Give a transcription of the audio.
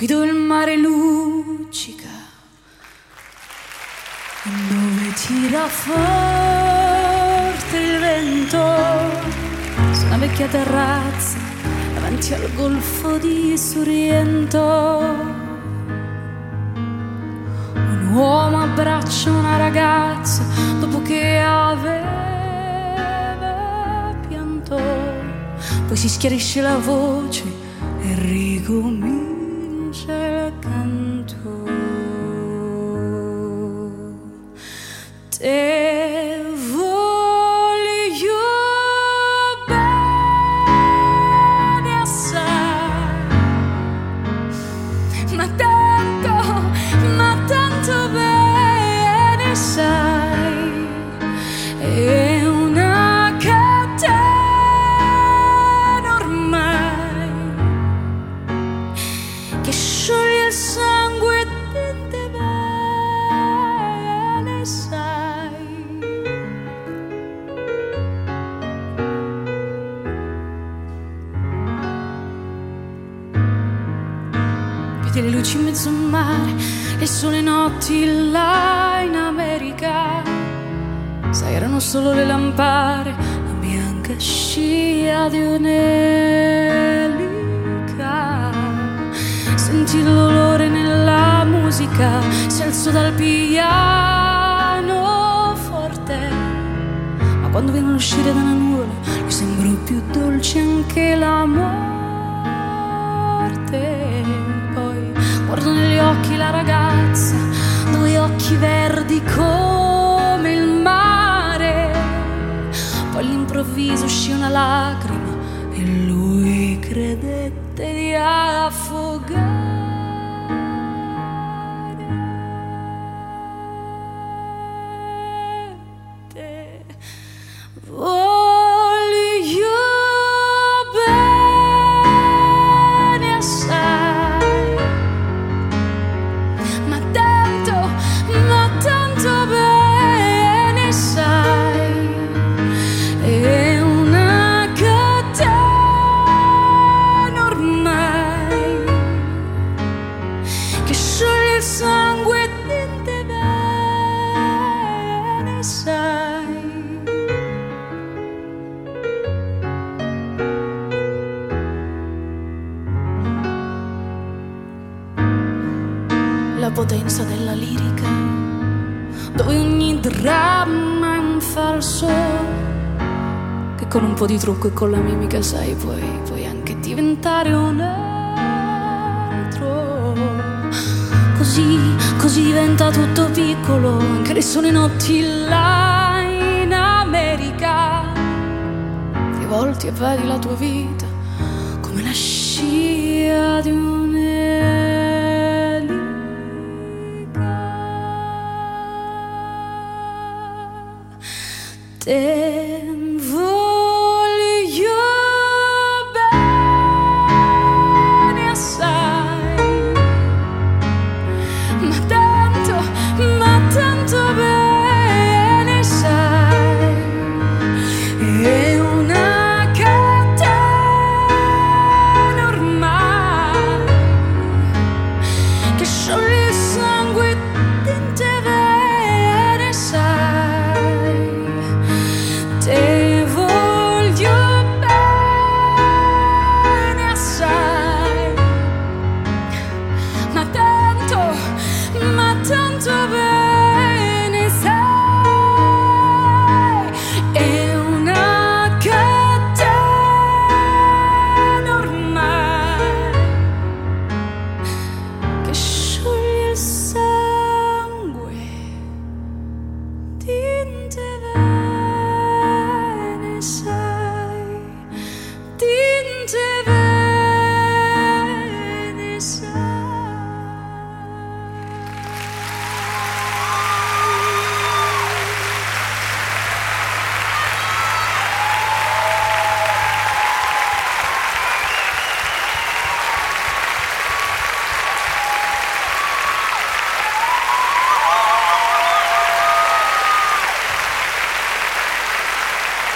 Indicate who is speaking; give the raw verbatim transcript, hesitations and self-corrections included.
Speaker 1: qui dove il mare luccica, dove tira forte il vento, su una vecchia terrazza davanti al golfo di Sorrento. Un uomo abbraccia una ragazza dopo che aveva pianto, poi si schiarisce la voce e ricomincia il canto. Te voglio bene assai, ma tanto, ma tanto bene sai, è una catena ormai che scioglie il sangue e te bene sai. Vedi le luci in mezzo al mare e sono le notti là in America. Sai, erano solo le lampare, la bianca scia di un'elica. Senti il dolore nella musica, si alzò dal piano forte, ma quando viene a uscire da una nuvola gli sembrò più dolce anche la morte. Poi guardo negli occhi la ragazza, due occhi verdi come il mare. Poi all'improvviso uscì una lacrima e lui credette di affogare. Te voglio bene assai, ma tanto, ma tanto bene sai, è una catena ormai che scioglie il sangue e te bene sai. La potenza della lirica, dove ogni dramma è un falso, che con un po' di trucco e con la mimica, sai, puoi, puoi anche diventare un altro. Così, così diventa tutto piccolo, anche le sole notti là in America. Ti volti e vedi la tua vita come la scia di un'elica. Te